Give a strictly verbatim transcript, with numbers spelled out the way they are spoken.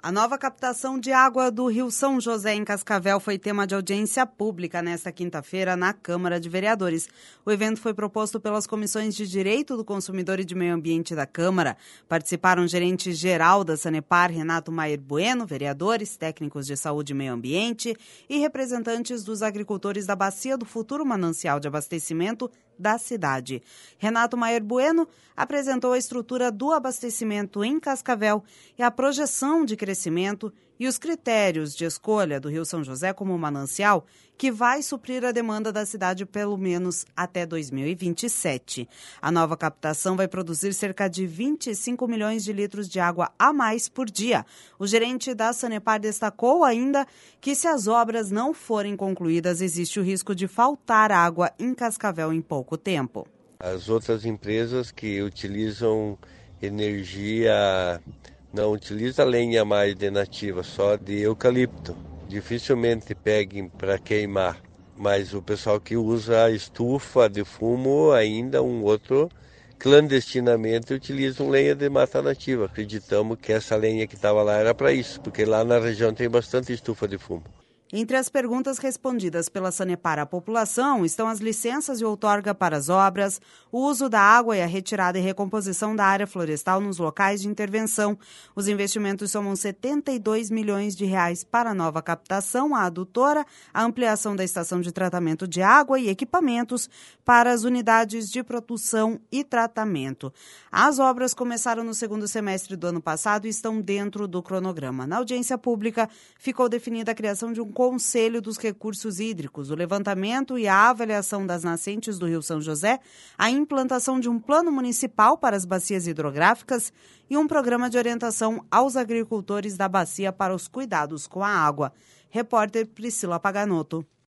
A nova captação de água do Rio São José, em Cascavel, foi tema de audiência pública nesta quinta-feira na Câmara de Vereadores. O evento foi proposto pelas comissões de Direito do Consumidor e de Meio Ambiente da Câmara. Participaram o gerente-geral da Sanepar, Renato Maier Bueno, vereadores, técnicos de saúde e meio ambiente e representantes dos agricultores da Bacia do Futuro Manancial de Abastecimento da cidade. Renato Maier Bueno apresentou a estrutura do abastecimento em Cascavel e a projeção de crescimento e os critérios de escolha do Rio São José como manancial que vai suprir a demanda da cidade pelo menos até dois mil e vinte e sete. A nova captação vai produzir cerca de vinte e cinco milhões de litros de água a mais por dia. O gerente da Sanepar destacou ainda que se as obras não forem concluídas, existe o risco de faltar água em Cascavel em pouco tempo. As outras empresas que utilizam energia, não utiliza lenha mais de nativa, só de eucalipto. Dificilmente peguem para queimar, mas o pessoal que usa estufa de fumo, ainda um outro, clandestinamente utilizam lenha de mata nativa. Acreditamos que essa lenha que estava lá era para isso, porque lá na região tem bastante estufa de fumo. Entre as perguntas respondidas pela Sanepar à população estão as licenças de outorga para as obras, o uso da água e a retirada e recomposição da área florestal nos locais de intervenção. Os investimentos somam setenta e dois milhões de reais para a nova captação, a adutora, a ampliação da estação de tratamento de água e equipamentos para as unidades de produção e tratamento. As obras começaram no segundo semestre do ano passado e estão dentro do cronograma. Na audiência pública, ficou definida a criação de um Conselho dos Recursos Hídricos, o levantamento e a avaliação das nascentes do Rio São José, a implantação de um plano municipal para as bacias hidrográficas e um programa de orientação aos agricultores da bacia para os cuidados com a água. Repórter Priscila Paganotto.